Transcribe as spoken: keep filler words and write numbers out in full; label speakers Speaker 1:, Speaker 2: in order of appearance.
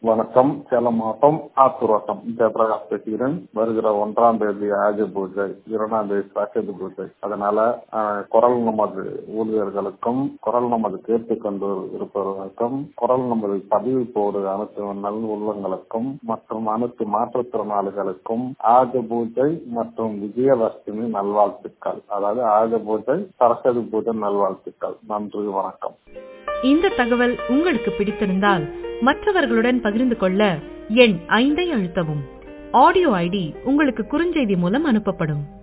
Speaker 1: வணக்கம். சேலம் மாவட்டம் ஆத்தூர் வட்டம் ஜெயபிரகாஷ் பேசுகிறேன். வருகிற ஒன்றாம் தேதி ஆயுத பூஜை, இரண்டாம் தேதி சரஸ்வதி பூஜை. அதனால அஹ், குரல் நமது ஊழியர்களுக்கும் குரல் நமது கேட்டுக்கொண்டு இருப்பவர்களுக்கும் குரல் நமது பதிவு போடு அனைத்து நல் உள்ளங்களுக்கும் மற்றும் அனைத்து மாற்றுத்திறனாளிகளுக்கும் ஆயுத பூஜை மற்றும் விஜயதசமி நல்வாழ்த்துக்கள். அதாவது ஆயுத பூஜை சரஸ்வதி பூஜை நல்வாழ்த்துக்கள். நன்றி, வணக்கம்.
Speaker 2: இந்த தகவல் உங்களுக்கு பிடித்திருந்தால் மற்றவர்களுடன் பகிர்ந்து கொள்ள எண் ஐந்தை அழுத்தவும். ஆடியோ ஐடி உங்களுக்கு குறுஞ்செய்தி மூலம் அனுப்பப்படும்.